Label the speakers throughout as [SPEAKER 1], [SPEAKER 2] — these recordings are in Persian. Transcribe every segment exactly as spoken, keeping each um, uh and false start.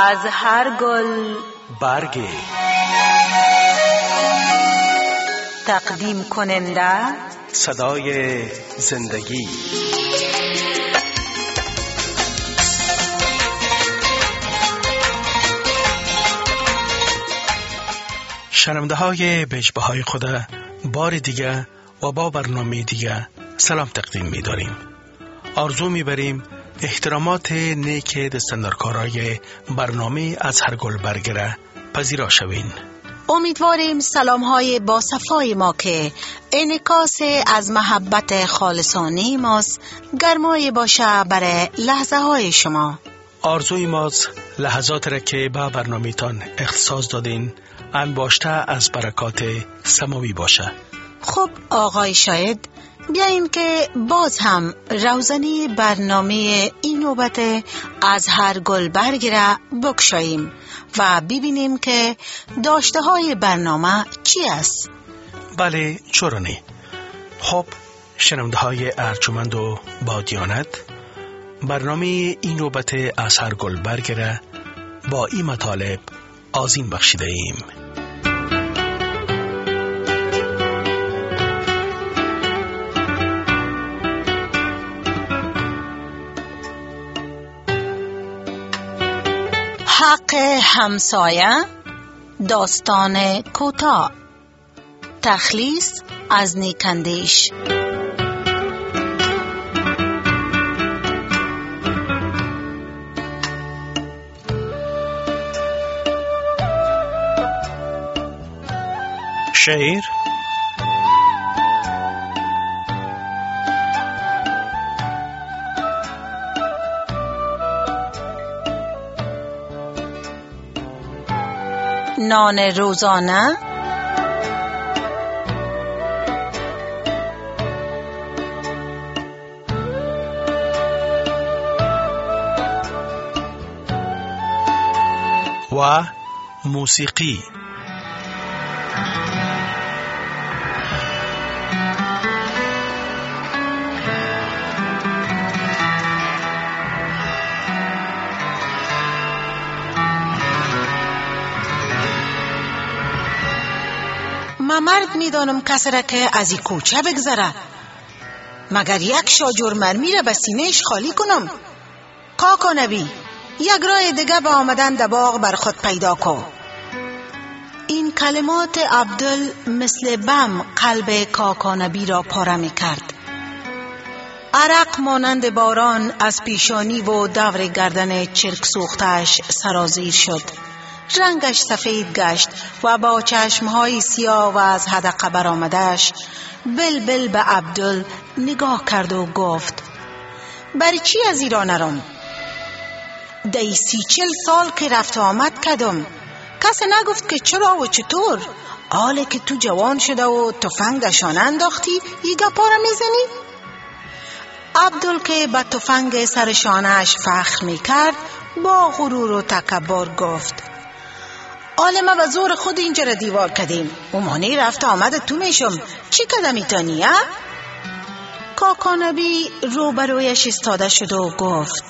[SPEAKER 1] از هر گل
[SPEAKER 2] برگی.
[SPEAKER 1] تقدیم کننده
[SPEAKER 2] صدای زندگی. شنونده های بشبه خود بار دیگه و با برنامه دیگه سلام تقدیم می داریم. آرزو می بریم احترامات نیک دستندرکارای برنامه از هر گل برگره پذیرا شوین.
[SPEAKER 1] امیدواریم سلام های با صفای ما که انعکاس از محبت خالصانه ماست گرمای باشه برای لحظه های شما.
[SPEAKER 2] آرزوی ماست لحظات را که با برنامه تان اختصاص دادین انباشته از برکات سماوی باشه.
[SPEAKER 1] خب آقای شاید بیاییم که باز هم روزنی برنامه این نوبت از هر گل برگره بکشاییم و ببینیم که داشته های برنامه چی است.
[SPEAKER 2] بله چرا نه. خب شنونده های ارجمند و با دیانت، برنامه این نوبت از هر گل برگره با این مطالب آذین بخشیده ایم.
[SPEAKER 1] حق همسایه، داستان کوتاه، تخلیص از نیکندیش.
[SPEAKER 2] شعر
[SPEAKER 1] نان روزانه،
[SPEAKER 2] و موسیقی.
[SPEAKER 1] من مرد میدانم کسی را که از این کوچه بگذره، مگر یک شاجور مرمی را به سینهش خالی کنم؟ کاکا نبی، یک راه دیگه به آمدن در باغ بر خود پیدا کن. این کلمات عبدل مثل بم قلب کاکا نبی را پاره می کرد. عرق مانند باران از پیشانی و دور گردن چرک سوختش سرازیر شد. رنگش سفید گشت و با چشمهای سیاه و از حدقه برآمده‌اش بل بل به عبدل نگاه کرد و گفت: برای چی از ایران نرم؟ دی سی چل سال که رفت آمد کردم، کسی نگفت که چرا و چطور؟ حاله که تو جوان شده و تفنگ دشانه انداختی یه گپا را میزنی؟ عبدل که به تفنگ سر شانه‌اش فخر میکرد با غرور و تکبر گفت: حالا ما به زور خود اینجا را دیوار کردیم، امانی رفت آمد تو میشم، چی کدمی تانی ها؟ کاکا نبی روبرویش استاده شد و گفت: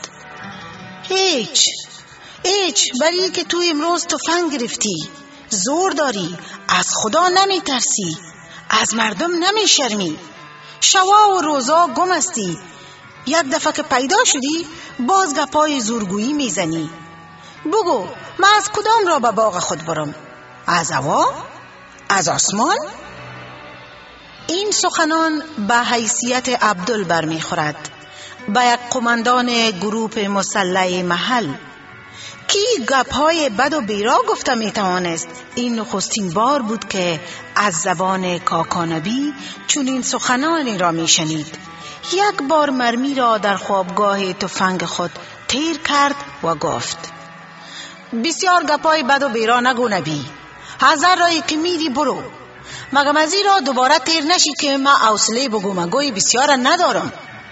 [SPEAKER 1] هیچ هیچ، برای که تو امروز تفنگ گرفتی، زور داری، از خدا نمی ترسی، از مردم نمی شرمی، شوا و روزا گم استی، یک دفعه که پیدا شدی باز گپای زورگویی میزنی. بگو من از کدام را به باغ خود برم؟ از هوا؟ از آسمان؟ این سخنان به حیثیت عبدل برمیخورد، به یک قماندان گروپ مسلح محل. کی گپ‌های بد و بیرا گفته میتوانست این نخستین بار بود که از زبان کاکا نبی چنین سخنانی را میشنید. یک بار مرمی را در خوابگاه تفنگ خود تیر کرد و گفت: بسیار گپای بد و بیرا نگو نبی، هزار رایی که میری برو، مگم از این را دوباره تیر نشی که ما حوصله بگو مگوی بسیار ندارم.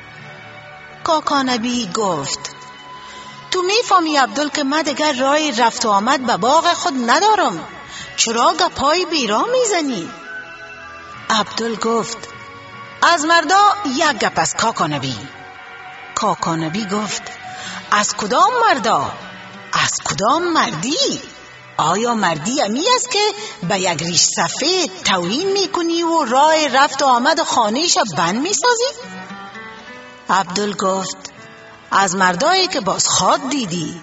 [SPEAKER 1] کاکا نبی گفت: تو میفهمی عبدل که من دیگر راه رفت و آمد به باغ خود ندارم، چرا گپای بیرا میزنی؟ عبدل گفت: از مردا یک گپ از کاکا نبی. کاکا نبی گفت: از کدام مردا؟ از کدام مردی؟ آیا مردی امی است که به یک ریش سفید توهین میکنی و راه رفت و آمد خانهش بند میسازی؟ عبدال گفت از مردایی که باز خواد دیدی.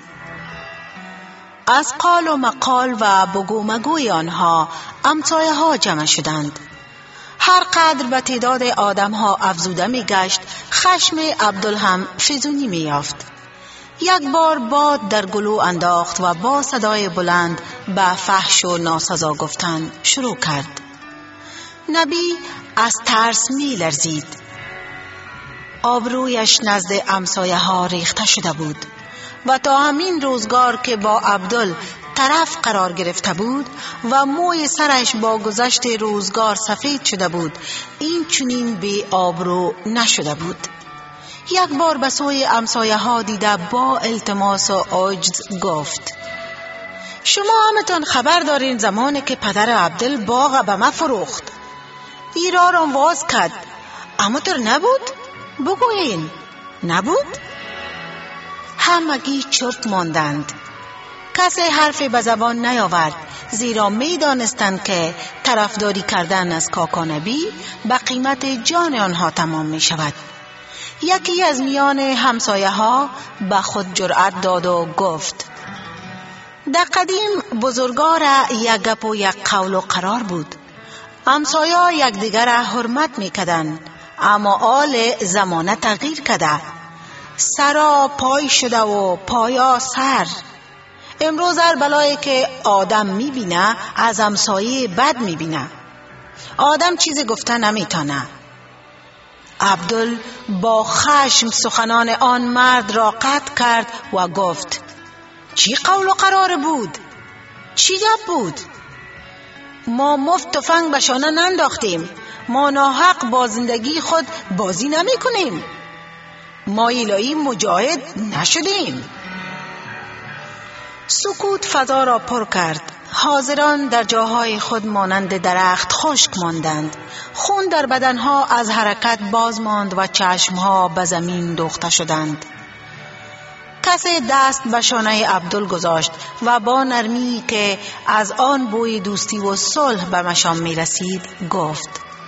[SPEAKER 1] از قال و مقال و بگو مگوی آنها امسایه ها جمع شدند. هر قدر به تعداد آدم ها افزوده می گشت خشم عبدال هم فزونی می یافت. یک بار باد در گلو انداخت و با صدای بلند به فحش و ناسزا گفتن شروع کرد. نبی از ترس می لرزید. آبرویش نزد امسایه ها ریخته شده بود و تا همین روزگار که با عبدال طرف قرار گرفته بود و موی سرش با گذشت روزگار سفید شده بود این چنین بی آبرو نشده بود. یک بار به سوی امسایه ها دیده با التماس و عجز گفت شما همتون خبر دارین زمانی که پدر عبدال باغ به ما فروخت ایرا را واز کرد اما تر نبود؟ بگوین نبود؟ همگی چرت ماندند. کسی حرفی به زبان نیاورد زیرا می دانستند که طرفداری کردن از کاکا نبی به قیمت جان آنها تمام می شود. یکی از میان همسایه ها به خود جرأت داد و گفت در قدیم بزرگار یک گپ و یک قول و قرار بود. همسایه یکدیگر را حرمت می کردند اما آل زمانه تغییر کرده. سرا پای شده و پایا سر. امروز هر بلایی که آدم می بینه از همسایه بد می بینه. آدم چیزی گفته نمی تانه. عبدال با خشم سخنان آن مرد را قطع کرد و گفت چی قول و قرار بود؟ چی گپ بود؟ ما مفت تفنگ به شانه ننداختیم. ما ناحق با زندگی خود بازی نمی کنیم. ما الهی مجاهد نشدیم. سکوت فضا را پر کرد. حاضران در جاهای خود مانند درخت خشک ماندند. خون در بدنها از حرکت باز ماند و چشمها به زمین دوخته شدند. کسی دست به شانه عبدال گذاشت و با نرمی که از آن بوی دوستی و صلح به مشام می رسید گفت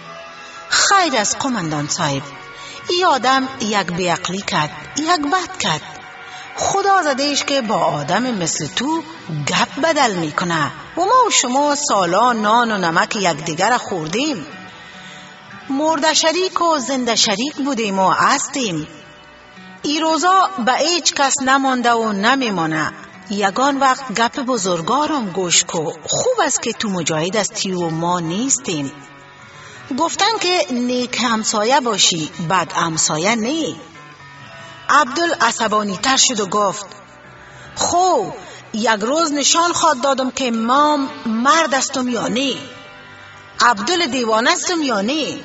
[SPEAKER 1] خیر از قماندان صاحب، ای آدم یک بیعقلی کرد، یک بد کرد. خدا زدهش که با آدم مثل تو گپ بدل میکنه و ما و شما سالا نان و نمک یکدیگر خوردیم. مرده شریک و زنده شریک بودیم و هستیم. ای روزا به هیچ کس نمانده و نمیمانه. یگان وقت گپ بزرگارم گوش کو. خوب است که تو مجاهد هستی و ما نیستیم. گفتن که نیک همسایه باشی بد همسایه نی. عبدال عصبانی تر شد و گفت خو یک روز نشان خواد دادم که ما مرد استم یا نه. عبدال دیوانه استم یا نه.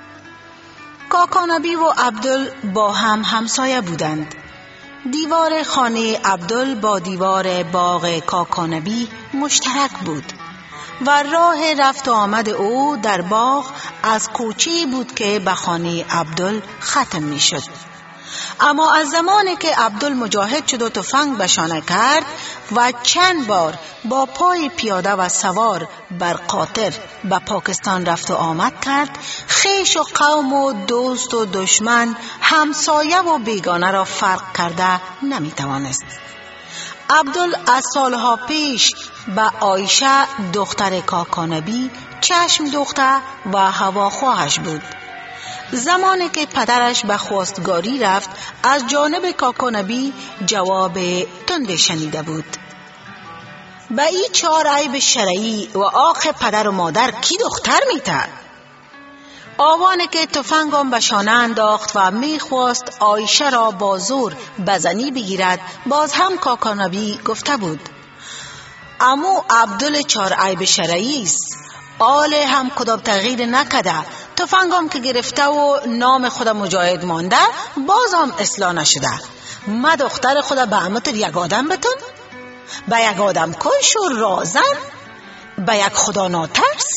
[SPEAKER 1] کاکا نبی و عبدال با هم همسایه بودند. دیوار خانه عبدال با دیوار باغ کاکا نبی مشترک بود و راه رفت و آمد او در باغ از کوچه‌ای بود که به خانه عبدال ختم می شد. اما از زمانی که عبدال مجاهد شد و تفنگ به شانه کرد و چند بار با پای پیاده و سوار بر قاطر به پاکستان رفت و آمد کرد، خویش و قوم و دوست و دشمن، همسایه و بیگانه را فرق کرده نمی توانست. عبدال از سالها پیش به عایشه دختر کاکا نبی چشم دوخته و هواخواهش بود. زمانی که پدرش به خواستگاری رفت از جانب کاکا نبی جواب تند شنیده بود. به این چهار عیب شرعی و آخ پدر و مادر کی دختر میته؟ آوانه که تفنگم به شانه انداخت و میخواست عایشه را با زور بزنی بگیرد، باز هم کاکا نبی گفته بود امو عبدال چهار عیب شرعی است. آل هم کدام تغییر نکده. تفنگم که گرفته و نام خود مجاهد مانده باز هم اصلاح نشده. ما دختر خود به امتر یک آدم بتون؟ به یک آدم کش و رازن؟ به یک خدا ناترس؟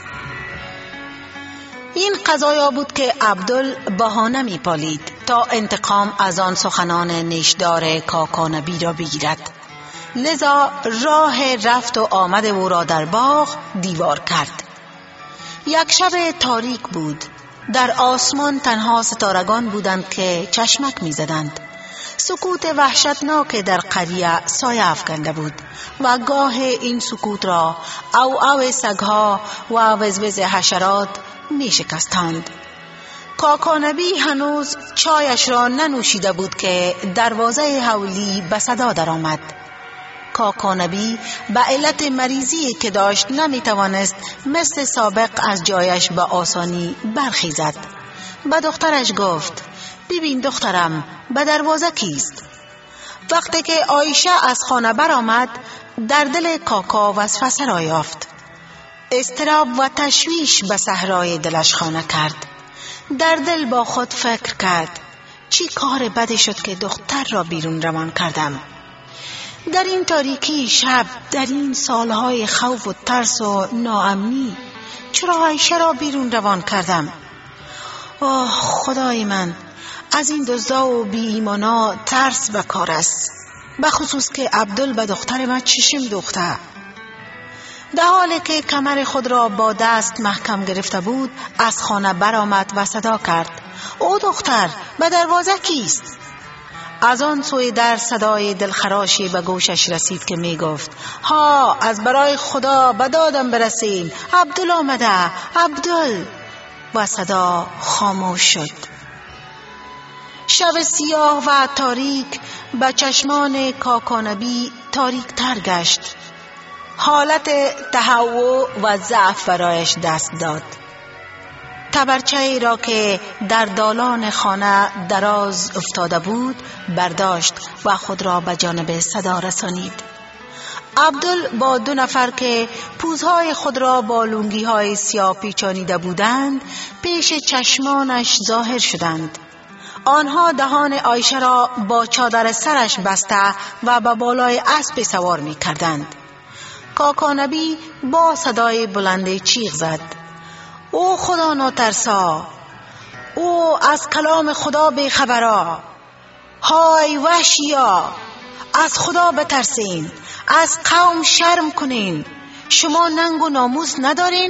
[SPEAKER 1] این قضایا بود که عبدال بهانه می پالید تا انتقام از آن سخنان نیشدار کاکا نبی را بگیرد. لذا راه رفت و آمد او را در باغ دیوار کرد. یک شب تاریک بود. در آسمان تنها ستارگان بودند که چشمک می زدند. سکوت وحشتناک در قریه سایه افکنده بود و گاه این سکوت را او او سگها و وزوز حشرات می شکستند. کاکا نبی هنوز چایش را ننوشیده بود که دروازه حولی به صدا در آمد. کاکا نبی به علت مریضی که داشت نمی توانست مثل سابق از جایش به آسانی برخیزد. به دخترش گفت: ببین دخترم، به دروازه کیست؟ وقتی که عایشه از خانه برآمد، در دل کاکا وسوسه را یافت. اضطراب و تشویش به صحرای دلش خانه کرد. در دل با خود فکر کرد: چی کار بدی شد که دختر را بیرون روان کردم؟ در این تاریکی شب، در این سالهای خوف و ترس و ناامنی، چرا عایشه را بیرون روان کردم؟ آه خدای من، از این دزدا و بی ایمانا ترس بکار است، به خصوص که عبدال به دختر من چشم دوخته. در حالی که کمر خود را با دست محکم گرفته بود، از خانه برآمد و صدا کرد: او دختر، به دروازه کیست؟ از آن سوی در صدای دلخراشی به گوشش رسید که می گفت: ها، از برای خدا به دادم برسین، عبدال آمده، عبدال. و صدا خاموش شد. شب سیاه و تاریک به چشمان کاکا نبی تاریک تر گشت. حالت تهوع و ضعف برایش دست داد. تبرچه ای را که در دالان خانه دراز افتاده بود برداشت و خود را به جانب صدا رسانید. عبدال با دو نفر که پوزهای خود را با لنگی های سیاه پیچانیده بودند پیش چشمانش ظاهر شدند. آنها دهان عایشه را با چادر سرش بسته و به بالای اسب سوار می کردند. کاکا نبی با صدای بلند چیغ زد: او خدا ناترسا، او از کلام خدا بیخبرا، های وحشیا، از خدا بترسین، از قوم شرم کنین، شما ننگ و ناموس ندارین؟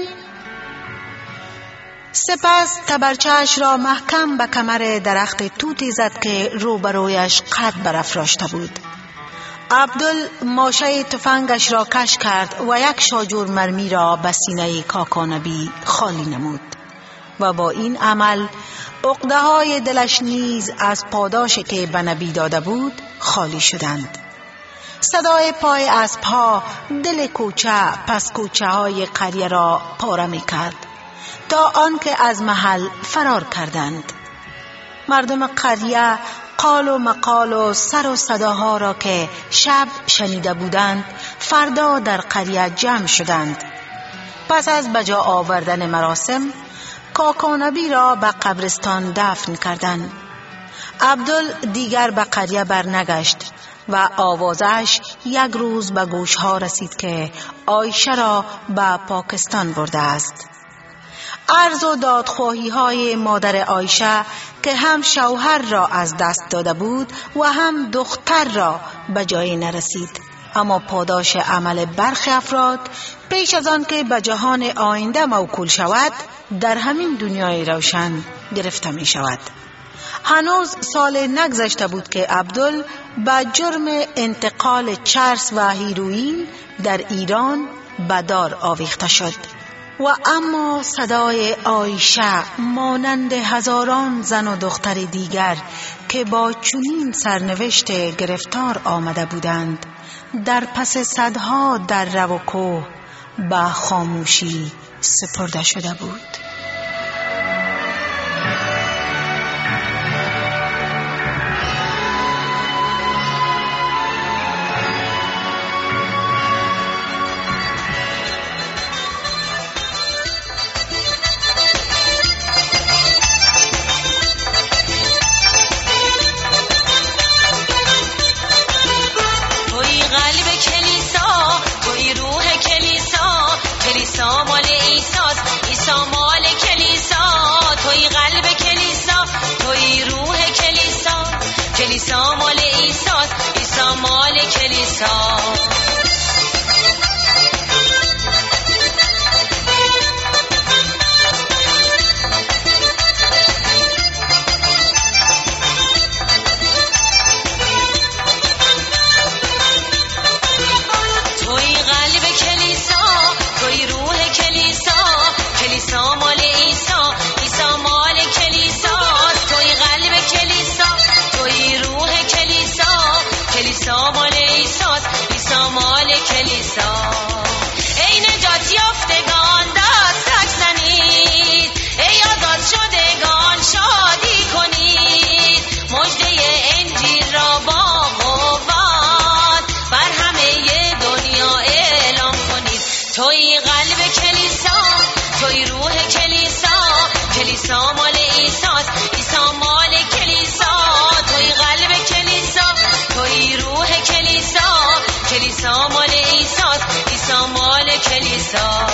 [SPEAKER 1] سپس تبرچه‌اش را محکم به کمر درخت توتی زد که روبرویش قد برافراشته بود. عبدال ماشه تفنگش را کش کرد و یک شاجور مرمی را به سینه کاکا نبی خالی نمود و با این عمل عقده های دلش نیز از پاداشی که به نبی داده بود خالی شدند. صدای پای اسب‌ها دل کوچه پس کوچه های قریه را پاره می کرد تا آنکه از محل فرار کردند. مردم قریه قال و مقال و سر و صداها را که شب شنیده بودند فردا در قریه جمع شدند. پس از بجا آوردن مراسم کاکا نبی را به قبرستان دفن کردند. عبدال دیگر به قریه برنگشت و آوازش یک روز به گوشها رسید که عایشه را به پاکستان برده است. عرض و دادخواهی های مادر عایشه که هم شوهر را از دست داده بود و هم دختر را به جای نرسید، اما پاداش عمل برخی افراد پیش از آن که به جهان آینده موکول شود در همین دنیای روشن گرفته می شود. هنوز سال نگذشته بود که عبدال به جرم انتقال چرس و هیروئین در ایران به دار آویخته شد و اما صدای عایشه مانند هزاران زن و دختر دیگر که با چنین سرنوشت گرفتار آمده بودند در پس صدها در رو و کوه به خاموشی سپرده شده بود.
[SPEAKER 3] کلیسا مال عیسی است، عیسی مال کلیسا. کلیسا. توی قلب کلیسا، توی روح کلیسا، کلیسا مال عیسی، عیسی مال کلیسا. توی قلب کلیسا، توی روح کلیسا، کلیسا مال عیسی، عیسی مال کلیسا. ای نجات یافتگان دستک زنید، ای آزاد شدگان شادی کنید، مژده انجیل را با قوت بر همه دنیا اعلام کنید. توی قلب کلیسا، توی روح کلیسا، کلیسا مال عیسی، عیسی مال کلیسا. توی قلب کلیسا، توی روح کلیسا، کلیسا مال عیسی، عیسی مال کلیسا.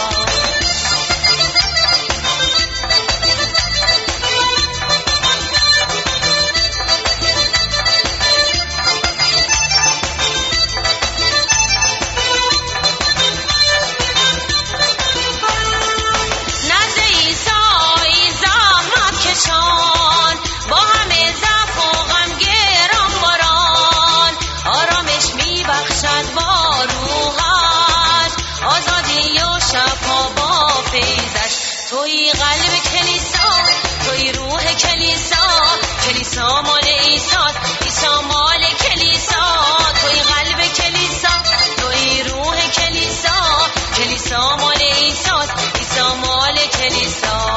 [SPEAKER 3] با همه ضعف و غم گران باران، آرامش میبخشد با روحش، آزادی و شفا با فیضش. توی قلب کلیسا، توی روح کلیسا، کلیسا مال عیسی، عیسی مال کلیسا. توی قلب کلیسا، توی روح کلیسا، کلیسا مال عیسی، عیسی مال کلیسا.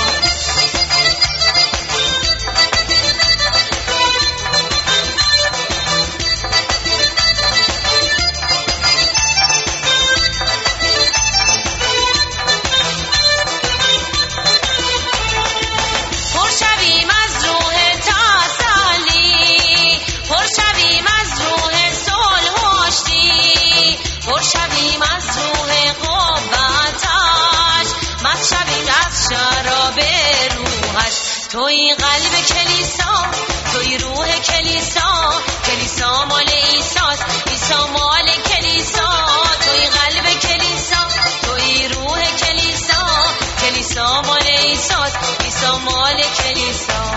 [SPEAKER 3] توی قلب کلیسا، توی روح کلیسا، کلیسا مال عیسی، عیسی مال کلیسا. توی قلب کلیسا، توی روح کلیسا، کلیسا مال عیسی، عیسی مال کلیسا.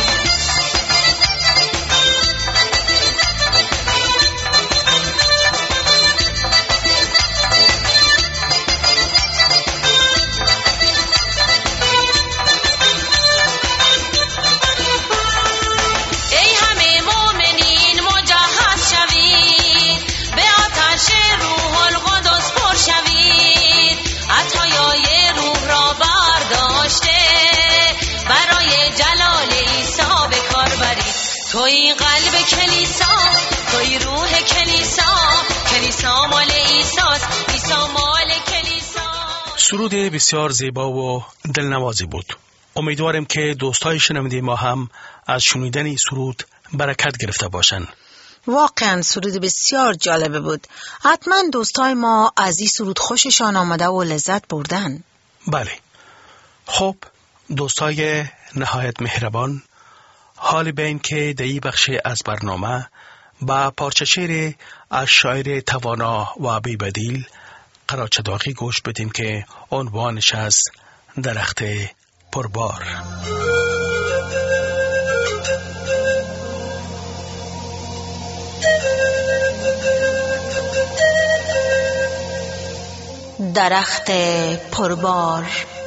[SPEAKER 3] توی قلب کلیسا، توی روح کلیسا، کلیسا مال عیسی، عیسی مال کلیسا.
[SPEAKER 2] سرود بسیار زیبا و دلنوازی بود. امیدوارم که دوستای شنونده ما هم از شنیدن این سرود برکت گرفته باشن.
[SPEAKER 1] واقعا سرود بسیار جالبه بود. حتما دوستای ما از این سرود خوششان آمده و لذت بردن.
[SPEAKER 2] بله. خب دوستای نهایت مهربان، حال به این که در این بخش از برنامه با پارچه شعر از شاعر توانا و بی‌بدیل قراچداغی گوش بدیم که عنوانش از درخت پربار.
[SPEAKER 1] درخت پربار.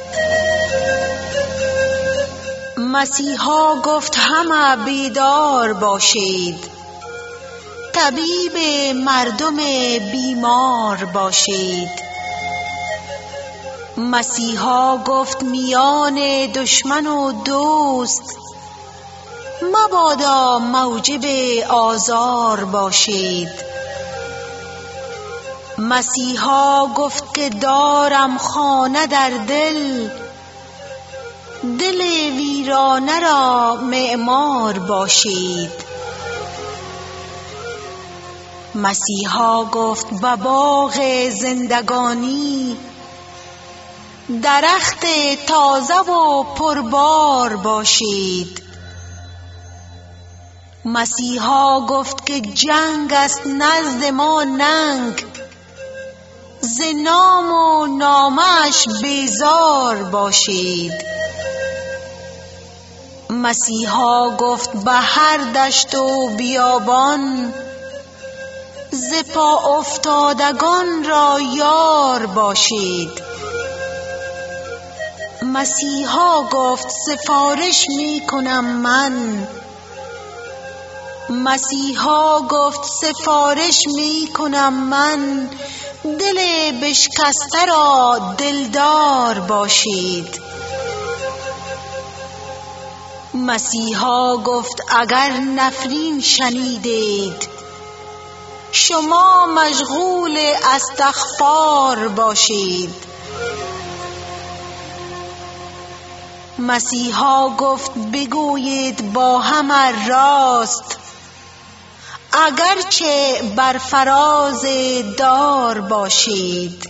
[SPEAKER 1] مسیحا گفت همه بیدار باشید، طبیب مردم بیمار باشید. مسیحا گفت میان دشمن و دوست، مبادا موجب آزار باشید. مسیحا گفت که دارم خانه در دل، دل ویرانه را معمار باشید. مسیحا گفت به باغ زندگانی، درخت تازه و پربار باشید. مسیحا گفت که جنگ است نزد ما ننگ، ز نام و نامش بیزار باشید. مسیحا گفت به هر دشت و بیابان، ز پا افتادگان را یار باشید. مسیحا گفت سفارش می کنم من، مسیحا گفت سفارش می کنم من، دل بشکسته را دلدار باشید. مسیحا گفت اگر نفرین شنیدید، شما مشغول استغفار باشید. مسیحا گفت بگویید با هم راست، اگرچه بر فراز دار باشید.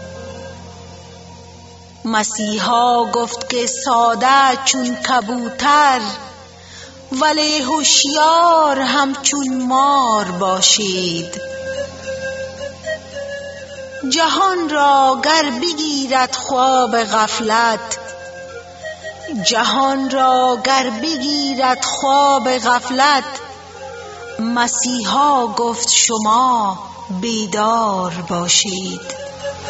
[SPEAKER 1] مسیحا گفت که ساده چون کبوتر، ولی هوشیار همچون مار باشید. جهان را گر بگیرد خواب غفلت، جهان را گر بگیرد خواب غفلت، مسیحا گفت شما بیدار باشید.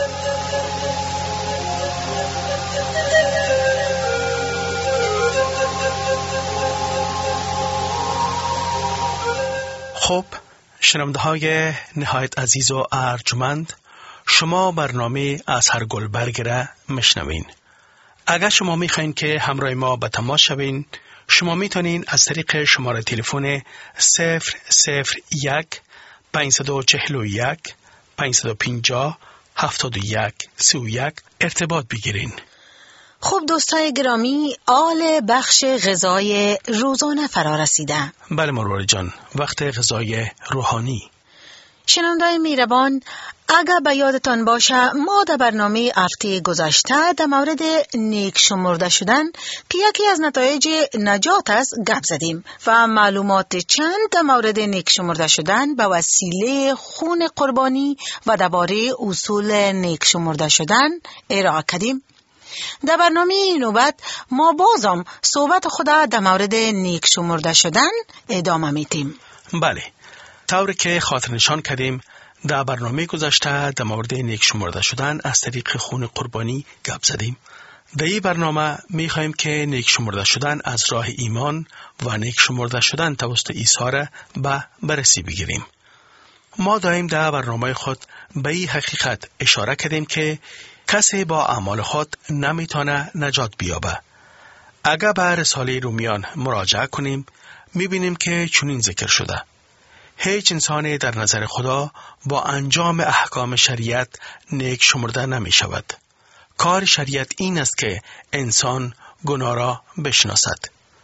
[SPEAKER 2] خب شنونده های نهایت عزیز و ارجمند، شما برنامه اثر گلبرگ را مشنوین. اگر شما میخواین که همراه ما به تماس شوین، شما میتونین از طریق شماره تلفن صفر صفر یک پنجصد و چهل و یک پنجصد و پنجاه هفتاد و یک سی و یک ارتباط بگیرین.
[SPEAKER 1] خب دوستای گرامی، آل بخش غذای روزانه فرا رسیده.
[SPEAKER 2] بله مرور جان، وقت غذای روحانی.
[SPEAKER 1] شنوندای میربان، اگر به یادتان باشه ما در برنامه هفته گذشته در مورد نیک شمرده شدن که یکی از نتایج نجات است گپ زدیم و معلومات چند در مورد نیک شمرده شدن به وسیله خون قربانی و درباره اصول نیک شمرده شدن ارائه کردیم. در برنامه نوبت ما بازم صحبت خود در مورد نیک شمرده شدن ادامه میدیم.
[SPEAKER 2] بله، طوری که خاطر نشان کردیم در برنامه گذشته در مورد نیک شمرده شدن از طریق خون قربانی گپ زدیم. در این برنامه می‌خوایم که نیک شمرده شدن از راه ایمان و نیک شمرده شدن توسط عیسی را به بررسی بگیریم. ما دائم در برنامه خود به این حقیقت اشاره کردیم که کسی با اعمال خود نمیتونه نجات بیابه. اگر به رساله رومیان مراجعه کنیم میبینیم که چنین ذکر شده: هیچ انسانی در نظر خدا با انجام احکام شریعت نیک شمرده نمی شود. کار شریعت این است که انسان گناه را بشناسد.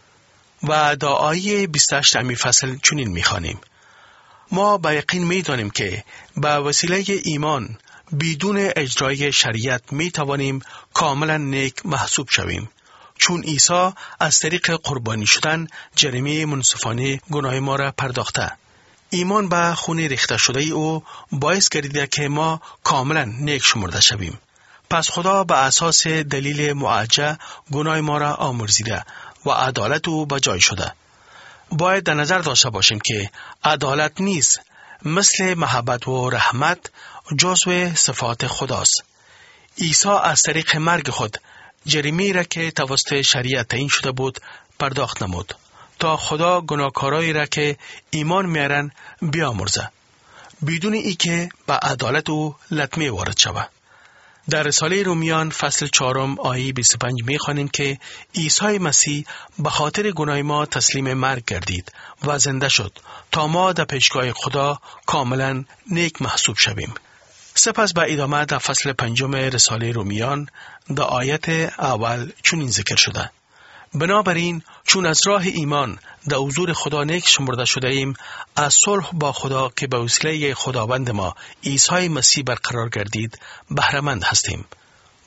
[SPEAKER 2] و در آیه بیست و هشت امی فصل چنین می خوانیم: ما به یقین می دانیم که به وسیله ایمان بدون اجرای شریعت می توانیم کاملا نیک محسوب شویم، چون عیسی از طریق قربانی شدن جریمه منصفانه گناه ما را پرداخته. ایمان به خون ریخته شده او باعث گردیده که ما کاملا نیک شمرده شویم. پس خدا به اساس دلیل معجزه گناه ما را آمرزیده و عدالت او به جای شده. باید در نظر داشته باشیم که عدالت نیست، مثل محبت و رحمت جزو صفات خداست. عیسی از طریق مرگ خود جریمه را که توسط شریعت تعیین شده بود پرداخت نمود تا خدا گناهکارایی را که ایمان میارن بیامرزه، بدون ای که به عدالت او لطمه وارد شود. در رساله رومیان فصل چهارم آیه بیست و پنج میخوانیم که عیسی مسیح به خاطر گناه ما تسلیم مرگ گردید و زنده شد تا ما در پیشگاه خدا کاملا نیک محسوب شویم. سپس به ادامه در فصل پنجم رساله رومیان در آیت اول چنین ذکر شده: بنابراین چون از راه ایمان در حضور خدا نیک شمرده شده ایم، از صلح با خدا که به وسیله خداوند ما عیسی مسیح برقرار گردید بهره مند هستیم.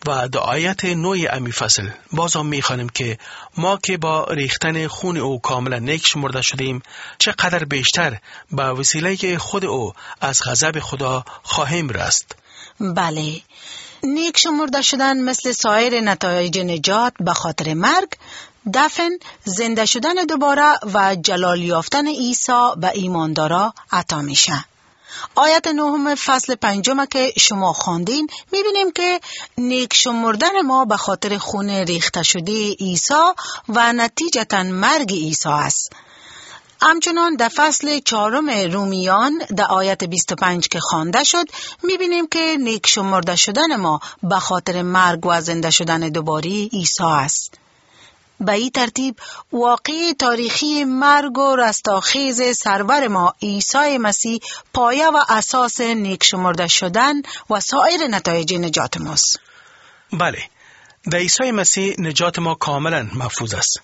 [SPEAKER 2] و در آیت نوی امی فصل باز هم میخوانیم که ما که با ریختن خون او کاملا نیک شمرده شدیم چقدر بیشتر به وسیله خود او از غضب خدا خواهیم رست.
[SPEAKER 1] بله، نیک شمرده شدن مثل سایر نتایج نجات به خاطر مرگ، دفن، زنده شدن دوباره و جلال یافتن عیسی به ایماندارا عطا میشه. آیت نهم فصل پنجم که شما خواندین میبینیم که نیک شمردن ما به خاطر خون ریخته شده عیسی و نتیجتاً مرگ عیسی است. همچنان در فصل چهارم رومیان در آیت بیست و پنج که خوانده شد میبینیم که نیک شمرده شدن ما به خاطر مرگ و زنده شدن دوباره عیسی است. به این ترتیب واقعی تاریخی مرگ و رستاخیز سرور ما عیسی مسیح پایه و اساس نیک شمرده شدن و سایر نتایج نجات ماست.
[SPEAKER 2] بله، در عیسی مسیح نجات ما کاملا محفوظ است.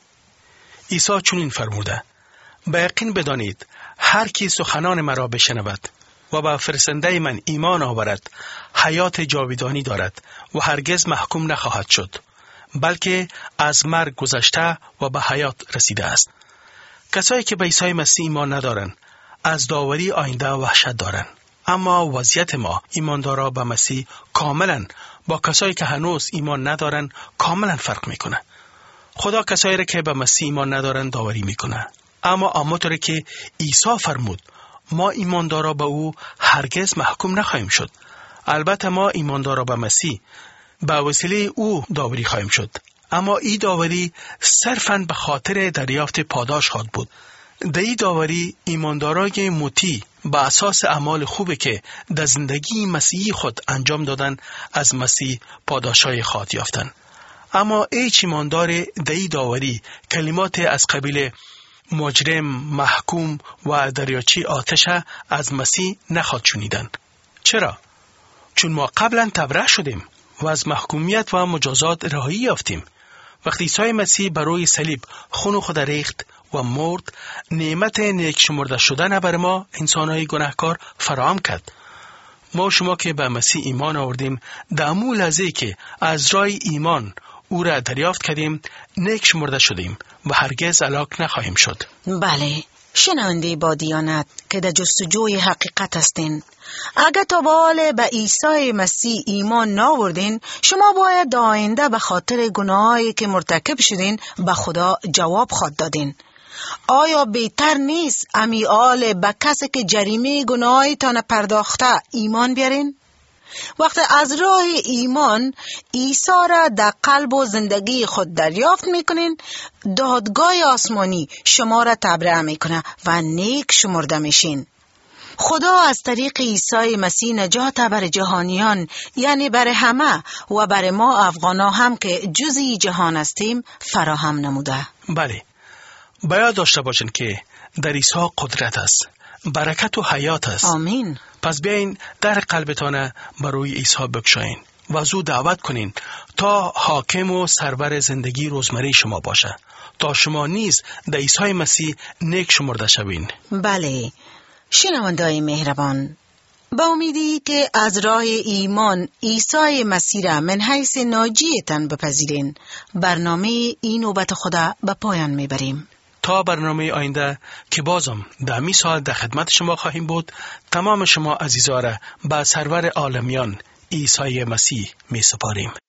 [SPEAKER 2] عیسی چنین فرموده: به یقین بدانید هر کی سخنان مرا بشنود و به فرستنده من ایمان آورد حیات جاودانی دارد و هرگز محکوم نخواهد شد، بلکه از مرگ گذشته و به حیات رسیده است. کسایی که به عیسی مسیح ایمان ندارن از داوری آینده وحشت دارن، اما وضعیت ما ایماندارا به مسیح کاملا با کسایی که هنوز ایمان ندارن کاملا فرق میکنه. خدا کسایی را که به مسیح ایمان ندارن داوری میکنه، اما همونطوری که عیسی فرمود ما ایماندارا به او هرگز محکوم نخواهیم شد. البته ما ایماندارا به مسیح به وسیله او داوری خواهیم شد، اما این داوری صرفاً به خاطر دریافت پاداش خواهد بود. در این داوری ایماندارای مطیع به اساس اعمال خوبی که در زندگی مسیحی خود انجام دادن از مسیح پاداشای خواهد یافتند. اما هیچ ایماندار در این داوری کلمات از قبیل مجرم، محکوم و دریاچه آتش از مسیح نخواهد شنیدن. چرا؟ چون ما قبلا تبرئه شدیم و از محکومیت و مجازات رهایی یافتیم. وقتی عیسی مسیح بر روی صلیب خون خود ریخت و مرد، نعمت نیک شمرده شدن بر ما انسانهای گناهکار فراهم کرد. ما و شما که به مسیح ایمان آوردیم، در همون لحظه که از راه ایمان او را دریافت کردیم نیک شمرده شدیم و هرگز هلاک نخواهیم شد.
[SPEAKER 1] بله، شنونده با دیانت که در جستجوی حقیقت هستین، اگر تا به حال به عیسی مسیح ایمان ناوردین، شما باید آینده به خاطر گناهایی که مرتکب شدین به خدا جواب خود دادین. آیا بهتر نیست امی آل به کسی که جریمه گناهی تان پرداخته ایمان بیارین؟ وقتی از راه ایمان عیسی را در قلب و زندگی خود دریافت میکنین، دادگاه آسمانی شما را تبرئه میکنه و نیک شمرده میشین. خدا از طریق عیسی مسیح نجات بر جهانیان، یعنی بر همه و بر ما افغانا هم که جزئی جهان هستیم فراهم نموده.
[SPEAKER 2] بله، باید داشته باشین که در عیسی قدرت است، برکت و حیات است.
[SPEAKER 1] آمین.
[SPEAKER 2] پس بیاین در قلبتان بروی عیسی بگشایین و از او دعوت کنین تا حاکم و سرور زندگی روزمره شما باشه، تا شما نیز در عیسی مسیح نیک شمرده شوین.
[SPEAKER 1] بله، شنونده‌های مهربان، با امیدی که از راه ایمان عیسی مسیح را من حیث ناجیتان بپذیرین، برنامه این نوبت خدا به پایان میبریم.
[SPEAKER 2] تا برنامه آینده که بازم در می ساعت در خدمت شما خواهیم بود، تمام شما عزیزا را به سرور عالمیان عیسی مسیح می سپاریم.